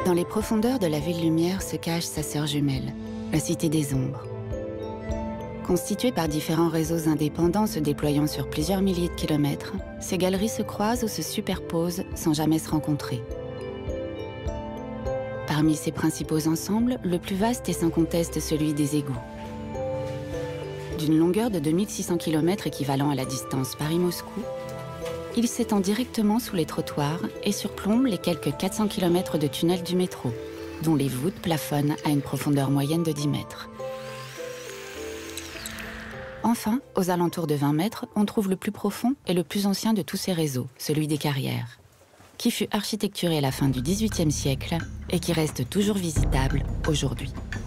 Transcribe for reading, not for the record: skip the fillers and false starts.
Dans les profondeurs de la ville lumière se cache sa sœur jumelle, la Cité des Ombres. Constituées par différents réseaux indépendants se déployant sur plusieurs milliers de kilomètres, ces galeries se croisent ou se superposent sans jamais se rencontrer. Parmi ces principaux ensembles, le plus vaste est sans conteste celui des égouts. D'une longueur de 2600 km équivalent à la distance Paris-Moscou, il s'étend directement sous les trottoirs et surplombe les quelques 400 km de tunnels du métro, dont les voûtes plafonnent à une profondeur moyenne de 10 mètres. Enfin, aux alentours de 20 mètres, on trouve le plus profond et le plus ancien de tous ces réseaux, celui des carrières, qui fut architecturé à la fin du XVIIIe siècle et qui reste toujours visitable aujourd'hui.